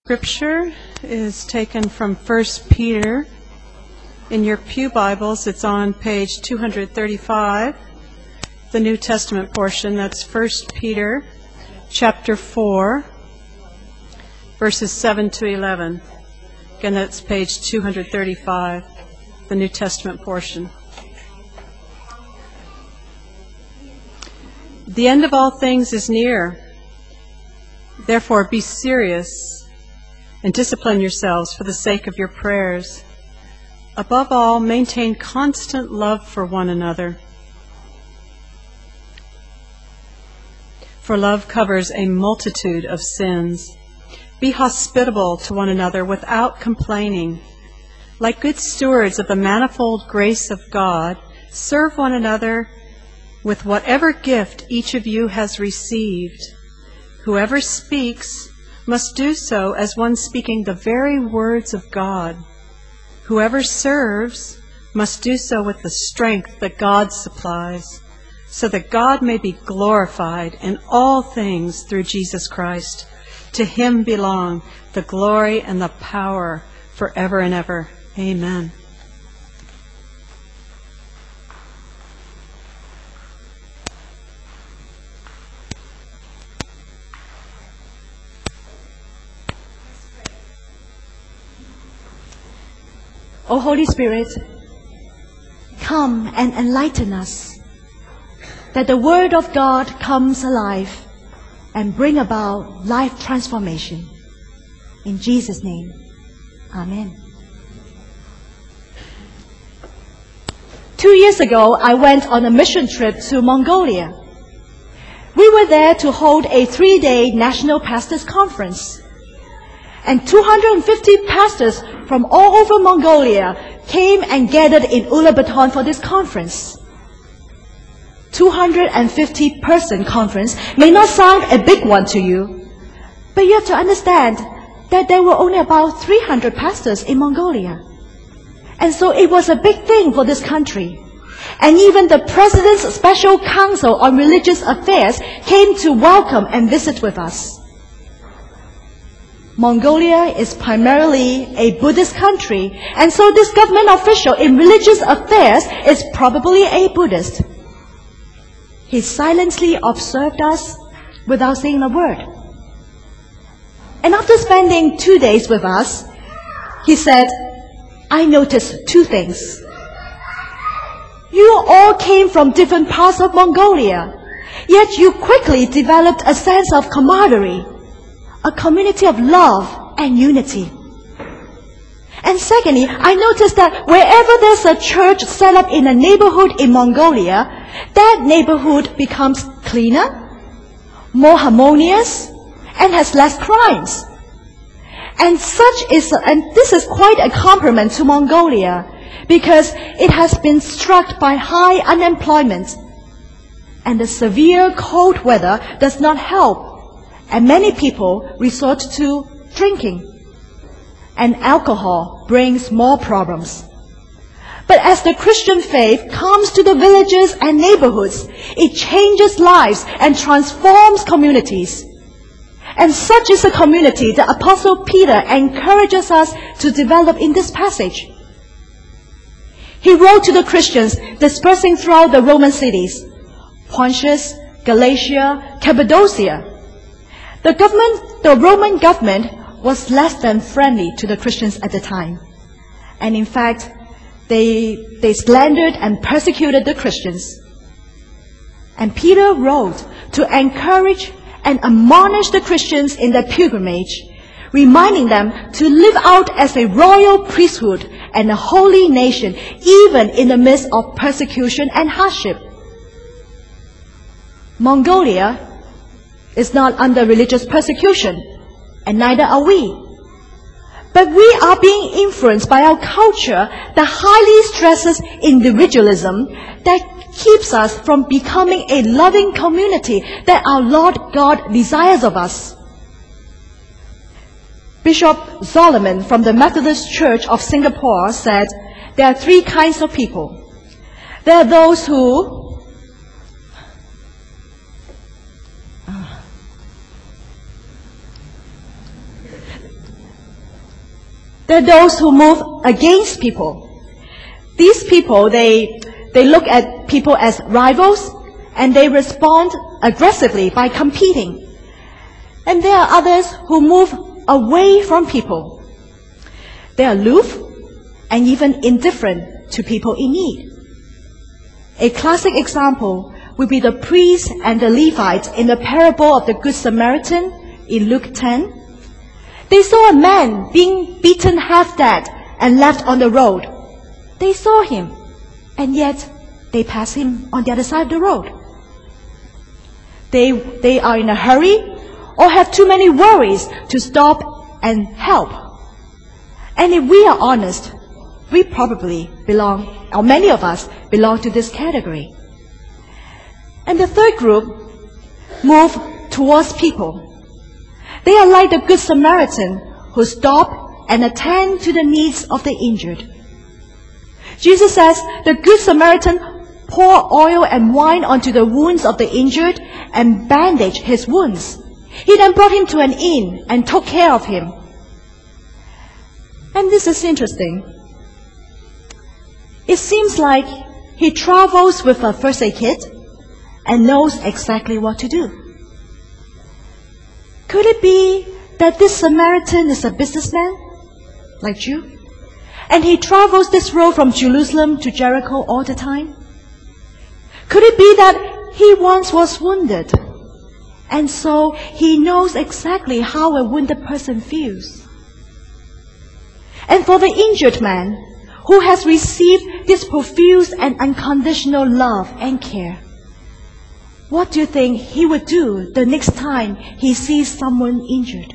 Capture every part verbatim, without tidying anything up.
Scripture is taken from First Peter. In your pew Bibles, it's on page two hundred thirty-five, the New Testament portion. That's First Peter chapter four, verses seven to eleven. Again, that's page two hundred thirty-five, the New Testament portion. The end of all things is near. Therefore, be serious and discipline yourselves for the sake of your prayers. Above all, maintain constant love for one another. For love covers a multitude of sins. Be hospitable to one another without complaining. Like good stewards of the manifold grace of God, serve one another with whatever gift each of you has received. Whoever speaks must do so as one speaking the very words of God. Whoever serves must do so with the strength that God supplies, so that God may be glorified in all things through Jesus Christ. To him belong the glory and the power forever and ever. Amen. O Holy Spirit, come and enlighten us, that the Word of God comes alive and bring about life transformation. In Jesus' name, Amen. Two years ago, I went on a mission trip to Mongolia. We were there to hold a three-day National Pastors Conference. And two hundred fifty pastors from all over Mongolia came and gathered in Ulaanbaatar for this conference. two hundred fifty person conference may not sound a big one to you, but you have to understand that there were only about three hundred pastors in Mongolia. And so it was a big thing for this country. And even the President's Special Council on Religious Affairs came to welcome and visit with us. Mongolia is primarily a Buddhist country, and so this government official in religious affairs is probably a Buddhist. He silently observed us without saying a word. And after spending two days with us, he said, I noticed two things. You all came from different parts of Mongolia, yet you quickly developed a sense of camaraderie, a community of love and unity. And secondly, I noticed that wherever there's a church set up in a neighborhood in Mongolia, that neighborhood becomes cleaner, more harmonious, and has less crimes. And such is, and this is quite a compliment to Mongolia, because it has been struck by high unemployment, and the severe cold weather does not help. And many people resort to drinking. And alcohol brings more problems. But as the Christian faith comes to the villages and neighborhoods, it changes lives and transforms communities. And such is the community that Apostle Peter encourages us to develop in this passage. He wrote to the Christians dispersing throughout the Roman cities, Pontus, Galatia, Cappadocia. The government, the Roman government was less than friendly to the Christians at the time. And in fact, they, they slandered and persecuted the Christians. And Peter wrote to encourage and admonish the Christians in their pilgrimage, reminding them to live out as a royal priesthood and a holy nation, even in the midst of persecution and hardship. Mongolia is not under religious persecution, and neither are we. But we are being influenced by our culture that highly stresses individualism, that keeps us from becoming a loving community that our Lord God desires of us. Bishop Solomon from the Methodist Church of Singapore said, there are three kinds of people. There are those who There are those who move against people. These people, they, they look at people as rivals, and they respond aggressively by competing. And there are others who move away from people. They are aloof and even indifferent to people in need. A classic example would be the priest and the Levite in the parable of the Good Samaritan in Luke ten. They saw a man being beaten half dead and left on the road. They saw him, and yet they passed him on the other side of the road. They, they are in a hurry or have too many worries to stop and help. And if we are honest, we probably belong, or many of us belong to this category. And the third group move towards people. They are like the Good Samaritan who stop and attend to the needs of the injured. Jesus says the Good Samaritan poured oil and wine onto the wounds of the injured and bandaged his wounds. He then brought him to an inn and took care of him. And this is interesting. It seems like he travels with a first aid kit and knows exactly what to do. Could it be that this Samaritan is a businessman, like you, and he travels this road from Jerusalem to Jericho all the time? Could it be that he once was wounded, and so he knows exactly how a wounded person feels? And for the injured man, who has received this profuse and unconditional love and care, what do you think he would do the next time he sees someone injured?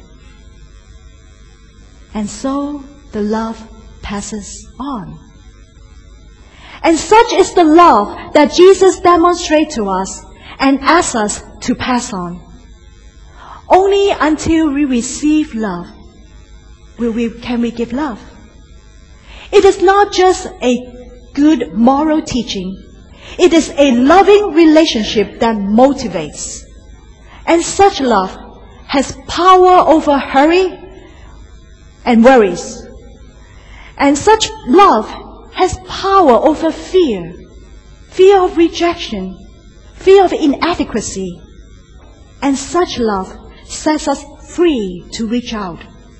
And so the love passes on. And such is the love that Jesus demonstrates to us and asks us to pass on. Only until we receive love will we, can we give love. It is not just a good moral teaching. It is a loving relationship that motivates. And such love has power over hurry and worries. And such love has power over fear. Fear of rejection. Fear of inadequacy. And such love sets us free to reach out.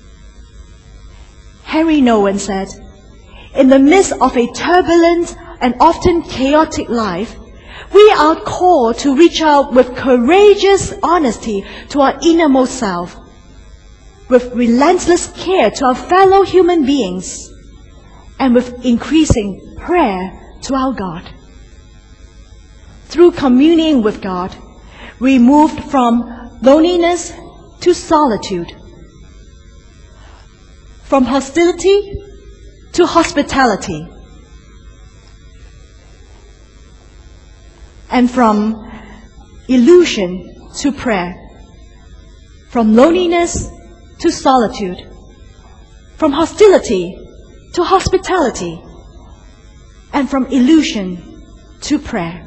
Henry Nouwen said, "In the midst of a turbulent and often chaotic life, we are called to reach out with courageous honesty to our innermost self, with relentless care to our fellow human beings, and with increasing prayer to our God. Through communing with God, we moved from loneliness to solitude, from hostility to hospitality, and from illusion to prayer, from loneliness to solitude, from hostility to hospitality, and from illusion to prayer."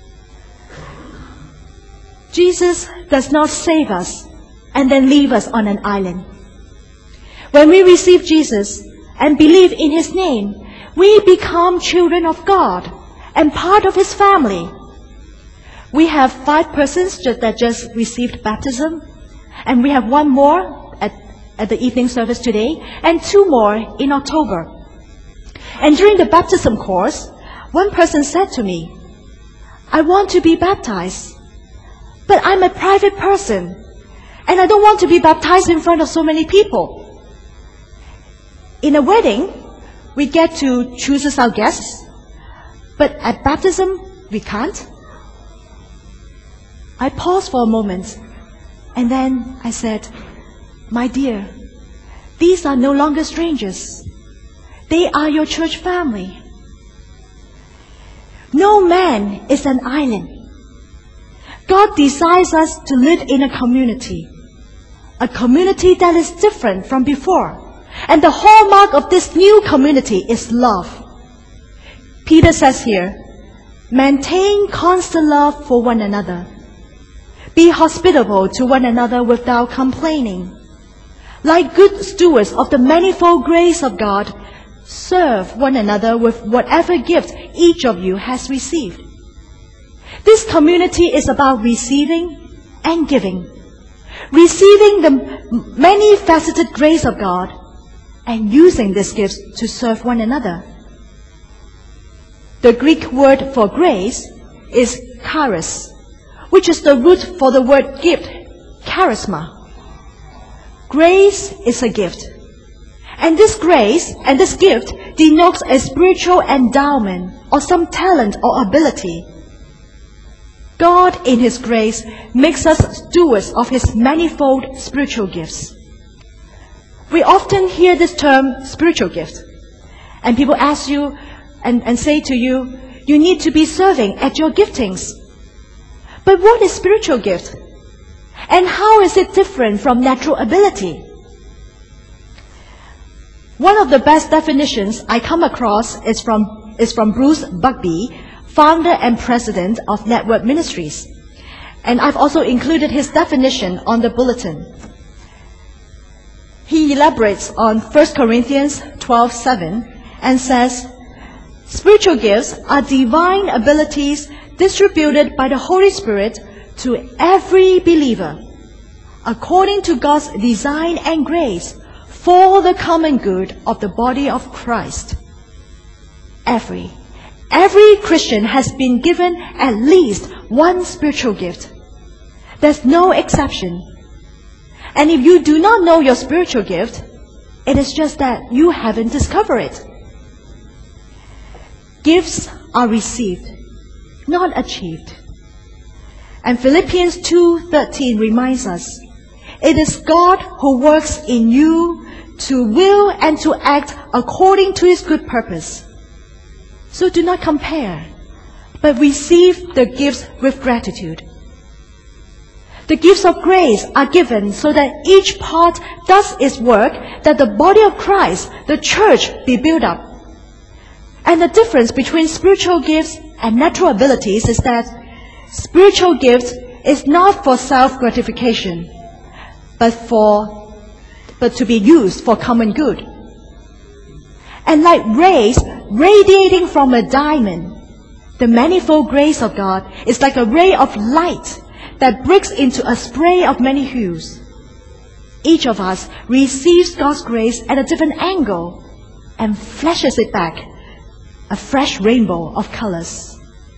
Jesus does not save us and then leave us on an island. When we receive Jesus and believe in His name, we become children of God and part of His family. We have five persons just, that just received baptism, and we have one more at, at the evening service today, and two more in October. And during the baptism course, one person said to me, "I want to be baptized, but I'm a private person, and I don't want to be baptized in front of so many people." In a wedding, we get to choose as our guests, but at baptism, we can't. I paused for a moment, and then I said, "My dear, these are no longer strangers. They are your church family. No man is an island. God desires us to live in a community, a community that is different from before. And the hallmark of this new community is love." Peter says here, "Maintain constant love for one another. Be hospitable to one another without complaining. Like good stewards of the manifold grace of God, serve one another with whatever gift each of you has received. This community is about receiving and giving, receiving the many-faceted grace of God and using these gifts to serve one another. The Greek word for grace is charis, which is the root for the word gift, charisma. Grace is a gift. And this grace and this gift denotes a spiritual endowment or some talent or ability. God, in His grace, makes us stewards of His manifold spiritual gifts. We often hear this term, spiritual gift. And people ask you and, and say to you, you need to be serving at your giftings. But what is spiritual gift? And how is it different from natural ability? One of the best definitions I come across is from, is from Bruce Bugbee, founder and president of Network Ministries. And I've also included his definition on the bulletin. He elaborates on First Corinthians twelve seven and says, spiritual gifts are divine abilities distributed by the Holy Spirit to every believer, according to God's design and grace, for the common good of the body of Christ. Every, every Christian has been given at least one spiritual gift. There's no exception. And if you do not know your spiritual gift, it is just that you haven't discovered it. Gifts are received, not achieved. And Philippians two thirteen reminds us, it is God who works in you to will and to act according to His good purpose. So do not compare, but receive the gifts with gratitude. The gifts of grace are given so that each part does its work, that the body of Christ, the church, be built up. And the difference between spiritual gifts and natural abilities is that spiritual gifts is not for self-gratification, but for, but to be used for common good. And like rays radiating from a diamond, the manifold grace of God is like a ray of light that breaks into a spray of many hues. Each of us receives God's grace at a different angle and flashes it back, a fresh rainbow of colors.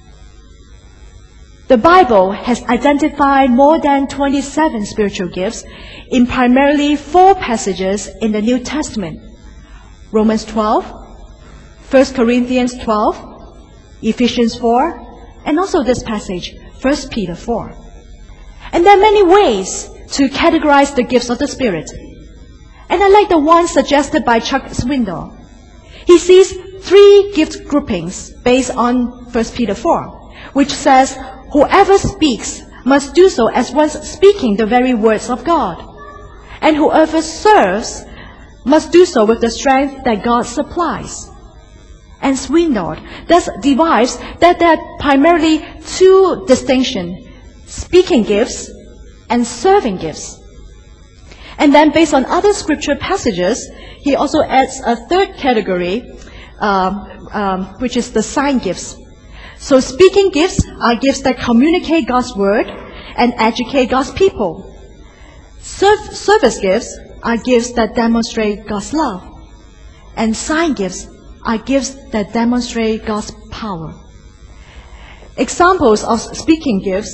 The Bible has identified more than twenty-seven spiritual gifts in primarily four passages in the New Testament: Romans twelve, First Corinthians twelve, Ephesians four, and also this passage, First Peter four. And there are many ways to categorize the gifts of the Spirit. And I like the one suggested by Chuck Swindoll. He sees three gift groupings based on First Peter four, which says, whoever speaks must do so as one speaking the very words of God. And whoever serves must do so with the strength that God supplies. And Swindoll thus derives that there are primarily two distinctions: speaking gifts and serving gifts. And then based on other scripture passages, he also adds a third category, um, um, which is the sign gifts. So speaking gifts are gifts that communicate God's word and educate God's people. Serv- service gifts are gifts that demonstrate God's love. And sign gifts are gifts that demonstrate God's power. Examples of speaking gifts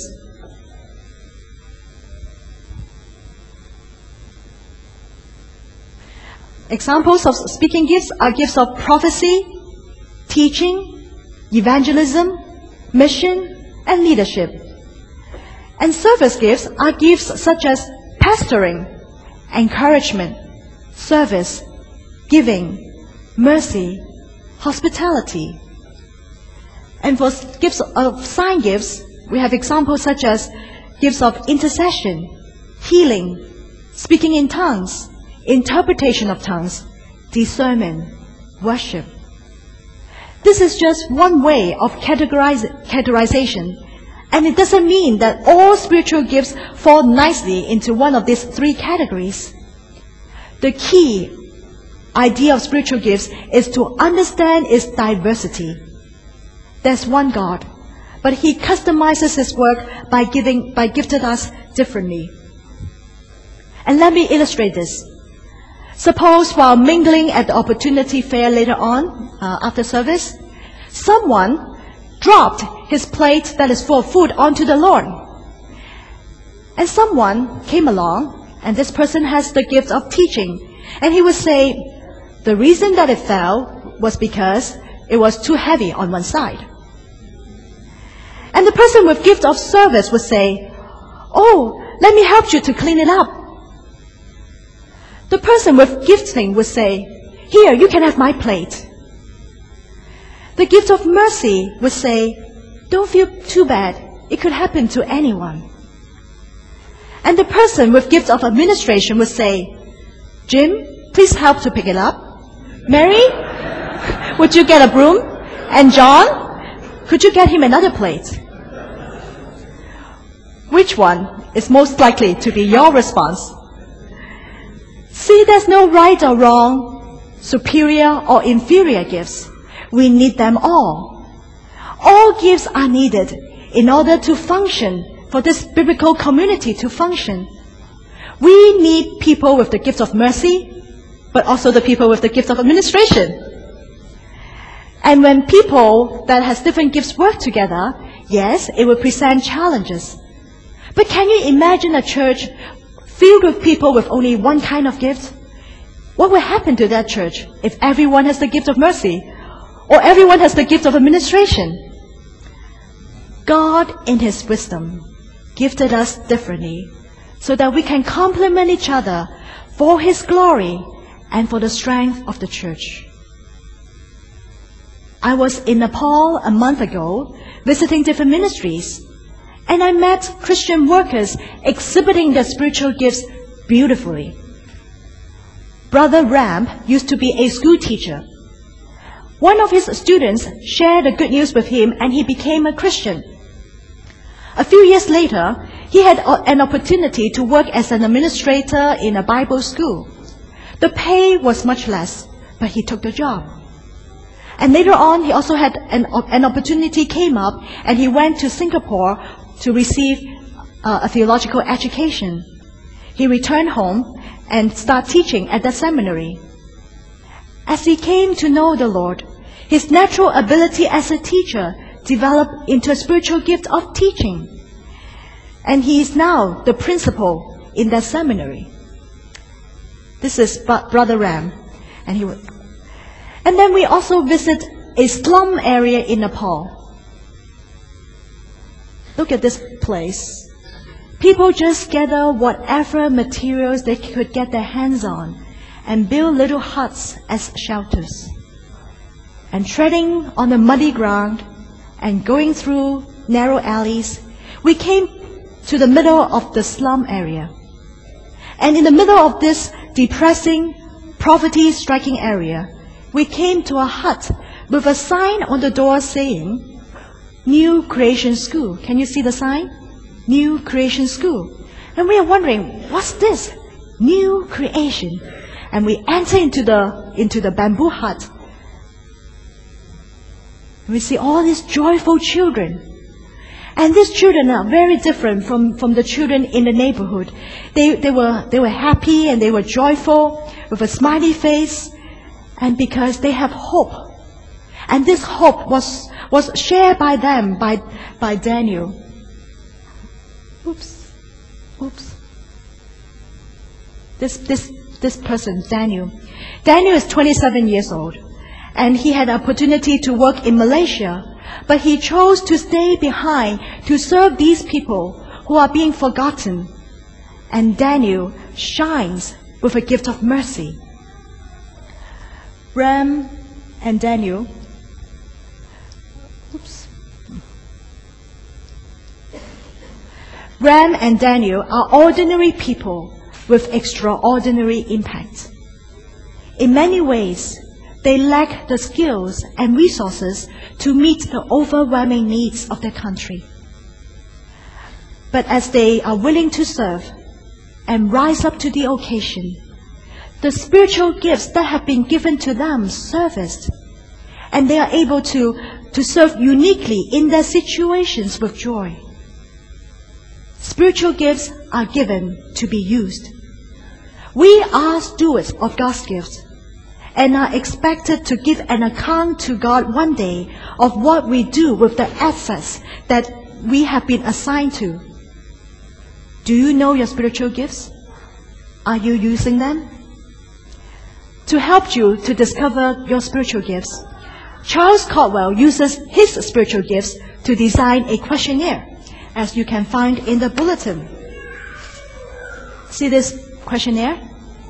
Examples of speaking gifts are gifts of prophecy, teaching, evangelism, mission, and leadership. And service gifts are gifts such as pastoring, encouragement, service, giving, mercy, hospitality. And for gifts of sign gifts, we have examples such as gifts of intercession, healing, speaking in tongues, interpretation of tongues, discernment, worship. This is just one way of categorize, categorization, and it doesn't mean that all spiritual gifts fall nicely into one of these three categories. The key idea of spiritual gifts is to understand its diversity. There's one God, but He customizes His work by giving, by gifted us differently. And let me illustrate this. Suppose while mingling at the opportunity fair later on, uh, after service, someone dropped his plate that is full of food onto the lawn. And someone came along, and this person has the gift of teaching. And he would say, the reason that it fell was because it was too heavy on one side. And the person with gift of service would say, oh, let me help you to clean it up. The person with gifting would say, here, you can have my plate. The gift of mercy would say, don't feel too bad. It could happen to anyone. And the person with gift of administration would say, Jim, please help to pick it up. Mary, would you get a broom? And John, could you get him another plate? Which one is most likely to be your response? See, there's no right or wrong, superior or inferior gifts. We need them all. All gifts are needed in order to function, for this biblical community to function. We need people with the gift of mercy, but also the people with the gift of administration. And when people that has different gifts work together, yes, it will present challenges. But can you imagine a church filled with people with only one kind of gift? What will happen to that church if everyone has the gift of mercy, or everyone has the gift of administration? God, in His wisdom, gifted us differently so that we can complement each other for His glory and for the strength of the church. I was in Nepal a month ago visiting different ministries, and I met Christian workers exhibiting their spiritual gifts beautifully. Brother Ram used to be a school teacher. One of his students shared the good news with him, and he became a Christian. A few years later, he had an opportunity to work as an administrator in a Bible school. The pay was much less, but he took the job. And later on, he also had an, an opportunity came up, and he went to Singapore to receive uh, a theological education. He returned home and started teaching at the seminary. As he came to know the Lord, his natural ability as a teacher developed into a spiritual gift of teaching. And he is now the principal in that seminary. This is Brother Ram. And, he would, and then we also visit a slum area in Nepal. Look at this place. People just gather whatever materials they could get their hands on and build little huts as shelters. And treading on the muddy ground and going through narrow alleys, we came to the middle of the slum area. And in the middle of this depressing, poverty-striking area, we came to a hut with a sign on the door saying, New Creation School. Can you see the sign? New Creation School. And we are wondering, what's this? New Creation. And we enter into the, into the bamboo hut. We see all these joyful children. And these children are very different from, from the children in the neighborhood. They, they, were, they were happy and they were joyful with a smiley face, and because they have hope. And this hope was, was shared by them, by, by Daniel. Oops. Oops. This, this, this person, Daniel. Daniel is twenty-seven years old, and he had an opportunity to work in Malaysia, but he chose to stay behind to serve these people who are being forgotten. And Daniel shines with a gift of mercy. Ram and Daniel, oops. Ram and Daniel are ordinary people with extraordinary impact. In many ways, they lack the skills and resources to meet the overwhelming needs of their country. But as they are willing to serve and rise up to the occasion, the spiritual gifts that have been given to them surfaced, and they are able to, to serve uniquely in their situations with joy. Spiritual gifts are given to be used. We are stewards of God's gifts and are expected to give an account to God one day of what we do with the assets that we have been assigned to. Do you know your spiritual gifts? Are you using them? To help you to discover your spiritual gifts, Charles Caldwell uses his spiritual gifts to design a questionnaire, as you can find in the bulletin. See this questionnaire?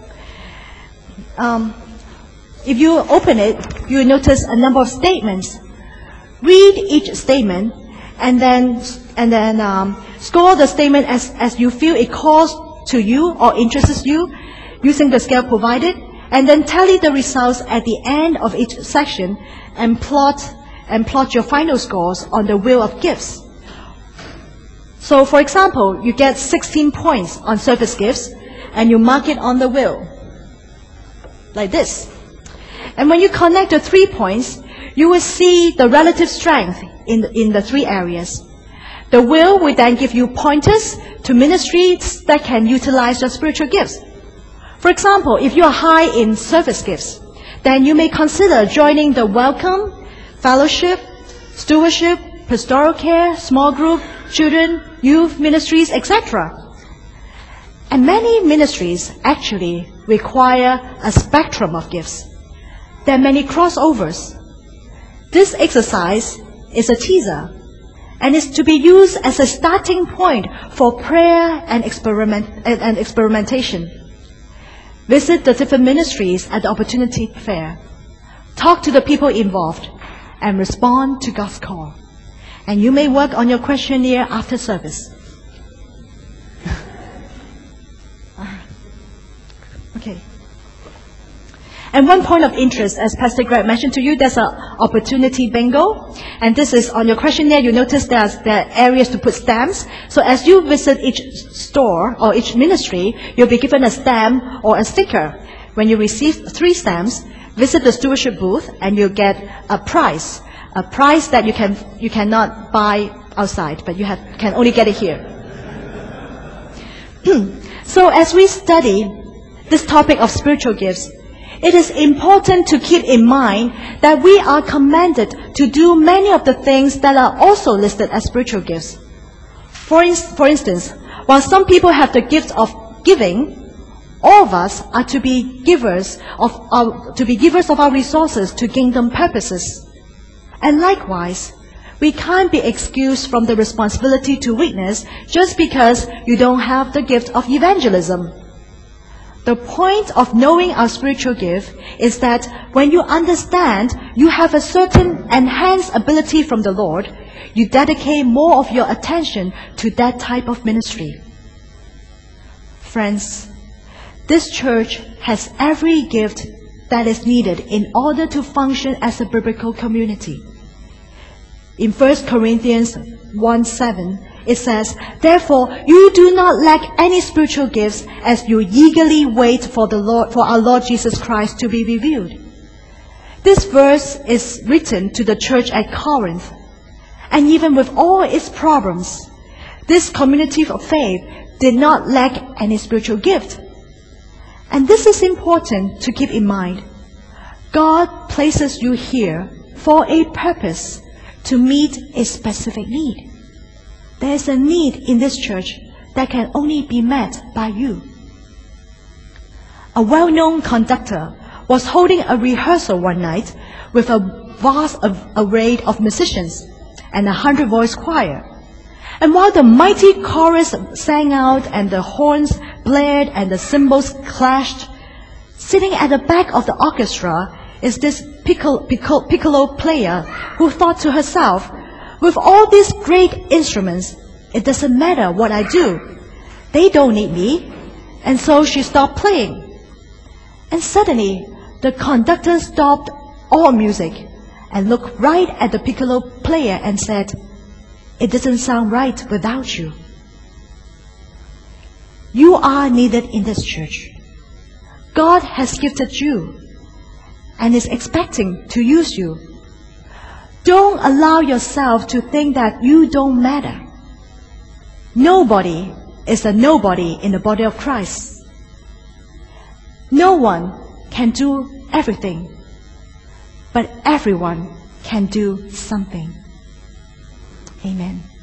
Um, if you open it, you will notice a number of statements. Read each statement and then and then um, score the statement as, as you feel it calls to you or interests you using the scale provided, and then tally the results at the end of each section and plot and plot your final scores on the wheel of gifts. So, for example, you get sixteen points on service gifts, and you mark it on the wheel, like this. And when you connect the three points, you will see the relative strength in the, in the three areas. The wheel will then give you pointers to ministries that can utilize your spiritual gifts. For example, if you are high in service gifts, then you may consider joining the welcome, fellowship, stewardship, pastoral care, small group, children, youth ministries, et cetera. And many ministries actually require a spectrum of gifts. There are many crossovers. This exercise is a teaser and is to be used as a starting point for prayer and experiment and, and experimentation. Visit the different ministries at the Opportunity Fair. Talk to the people involved and respond to God's call. And you may work on your questionnaire after service. Okay. And one point of interest, as Pastor Greg mentioned to you, there's an opportunity bingo. And this is on your questionnaire. You notice there's, there are areas to put stamps. So as you visit each store or each ministry, you'll be given a stamp or a sticker. When you receive three stamps, visit the stewardship booth and you'll get a prize. A prize that you can you cannot buy outside, but you have, can only get it here. So as we study this topic of spiritual gifts, it is important to keep in mind that we are commanded to do many of the things that are also listed as spiritual gifts. For, in, for instance, while some people have the gift of giving, all of us are to be givers of our, to be givers of our resources to kingdom purposes. And likewise, we can't be excused from the responsibility to witness just because you don't have the gift of evangelism. The point of knowing our spiritual gift is that when you understand you have a certain enhanced ability from the Lord, you dedicate more of your attention to that type of ministry. Friends, this church has every gift that is needed in order to function as a biblical community. In First Corinthians one seven, it says, "Therefore, you do not lack any spiritual gifts as you eagerly wait for the Lord, for our Lord Jesus Christ to be revealed." This verse is written to the church at Corinth. And even with all its problems, this community of faith did not lack any spiritual gift. And this is important to keep in mind. God places you here for a purpose, to meet a specific need. There is a need in this church that can only be met by you. A well-known conductor was holding a rehearsal one night with a vast array of musicians and a hundred-voice choir. And while the mighty chorus sang out and the horns blared and the cymbals clashed, sitting at the back of the orchestra is this piccolo, piccolo, piccolo player who thought to herself, "With all these great instruments, it doesn't matter what I do. They don't need me." And so she stopped playing. And suddenly, the conductor stopped all music and looked right at the piccolo player and said, "It doesn't sound right without you." You are needed in this church. God has gifted you and is expecting to use you. Don't allow yourself to think that you don't matter. Nobody is a nobody in the body of Christ. No one can do everything, but everyone can do something. Amen.